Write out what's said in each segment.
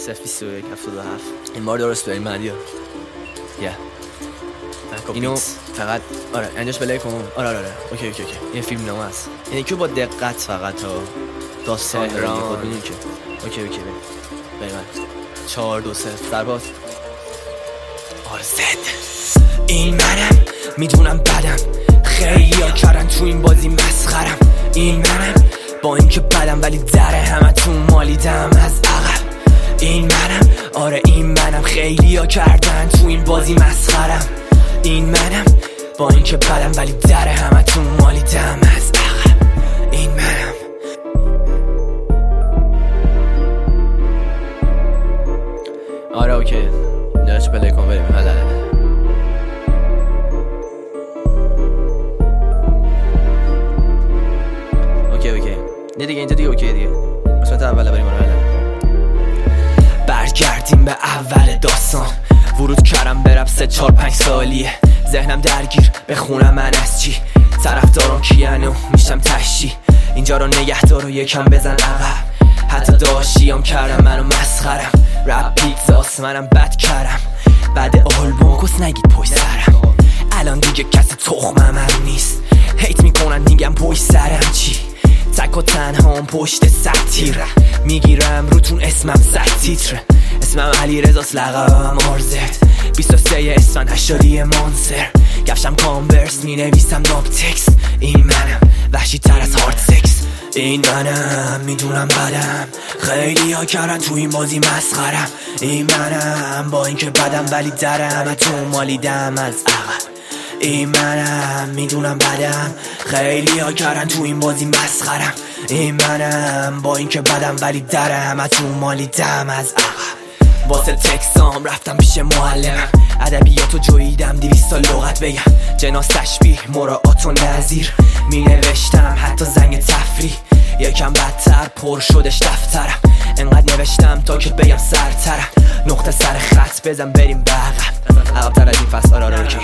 021 77. این بار درست بریم مدیا اینو فقط آره انجاش بله کن. آره اوکی این فیلم نامه است، یعنی که با دقت فقط تا داستان داره خود میدونی که اوکی بریم 4 2 0 سرباز آرزد. این منم میدونم بدم، خیلی ها کردن تو این بازی مسخرم. این منم با اینکه بدم ولی در همه تو مالیدم از عقب. این منم آره این منم، خیلی ها کردن تو این بازی مسخرم. این منم با اینکه بدم ولی در همه تو مالیدم از عقب. این منم آره اوکی نرش بله کن بریم اوکی نه دیگه اینجا دیگه اوکی دیگه قسمت اول بریم برگردیم به اول داستان. ورود کردم به رپ 3-4-5 سالیه، ذهنم درگیر بخونم من از چی، طرفدارم کیان و میشم تشی. اینجا رو نگه دار و یکم بزن عقب، حتی داشتیم کردم منو مسخرم. رپ پیتزاست منم بد کردم، بعد آلبوم کس نگید پشت سرم. الان دیگه کسی تخمم هم نیست، هیت میکنن میگم پشت سرم چی. تک و تنها پشت ستیر میگیرم روتون اسمم ست تیتر. اسمم علی رزاست لقبم آرزد، 23 اسفند 80 مانستر. کفشم کانورس مینویسم داب تکس. این منم وحشی تر از هارد سکس. این منم میدونم بدم، خیلی ها کردن تو این بازی مسخرم. این منم با اینکه بدم ولی درم تو مالیدم از عقب. این منم میدونم بدم، خیلی ها کردن تو این بازی مسخرم. این منم با اینکه بدم ولی درم تو مالیدم از عقب. واسه تکسام رفتم پیش معلمم، ادبیاتو جویدم 200 لغت بگم. جناس تشبیه مراعات و نظیر می نوشتم، حتی زنگ تفریح یکم بدتر پر شدش دفترم. انقدر نوشتم تا که بگم سرترم، نقطه سر خط بزن بریم بقم. عقب‌تر از این فصل آره اوکی.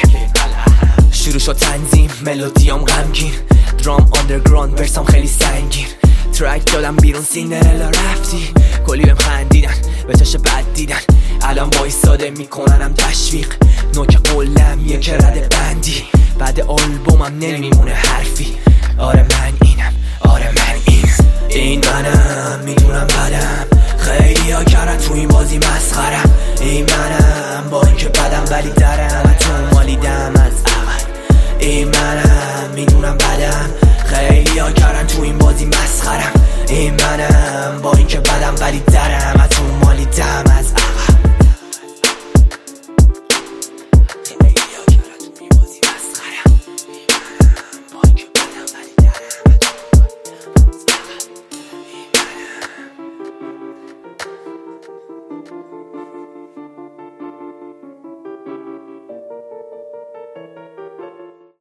شروع شد تنظیم ملودیام غمگین، درام آندرگراند برسام خیلی سنگین. ترک دادم بیرون سیندرلا رفتی، کلی بهم خندیدن به چش بد دیدن. الان وایساده میکننم تشویق، نوک قولم یک رده بندی. بعد آلبومم نمیمونه حرفی. آره من اینم آره من اینم. این منم میدونم بدم، خیلی ها کردن تو این بازی مسخرم. این منم با اینکه بدم ولی درم تو مالیدم از عقب. این منم میدونم بدم، خیلی ها کردن تو این بازی مسخرم. این منم با اینکه بدم ولی درم تو مالیدم